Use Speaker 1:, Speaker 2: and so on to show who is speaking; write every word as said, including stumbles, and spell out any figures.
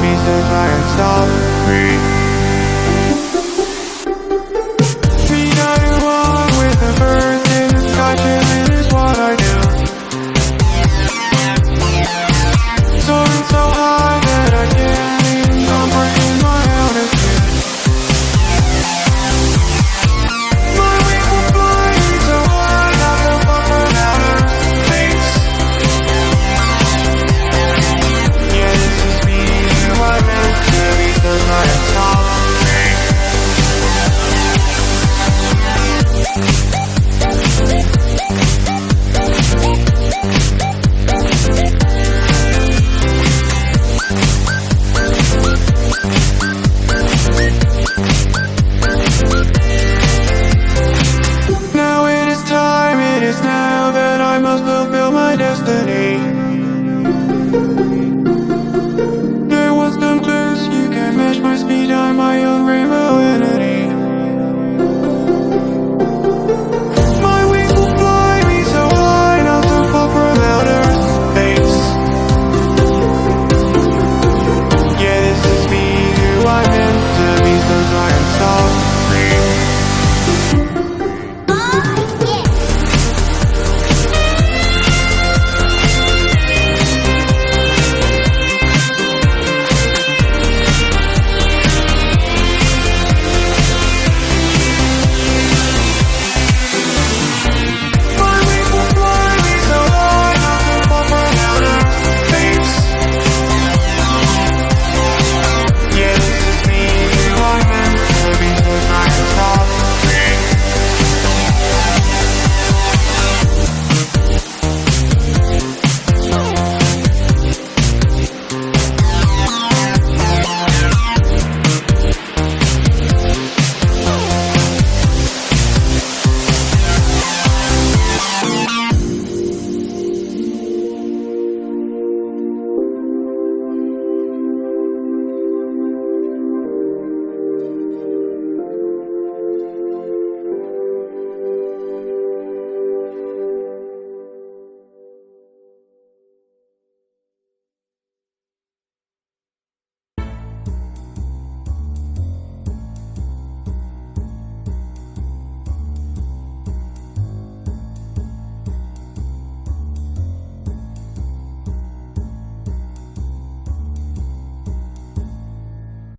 Speaker 1: because I am sorry. Reunited one with the birds in the sky, chilling is what I do. Soaring so high that I can't even comprehend my altitude. My wings will fly so high that they'll fall from outer space. Yeah, this is me who I meant to be, because I am sorry. Now it is time, it is now that I must fulfill my destiny.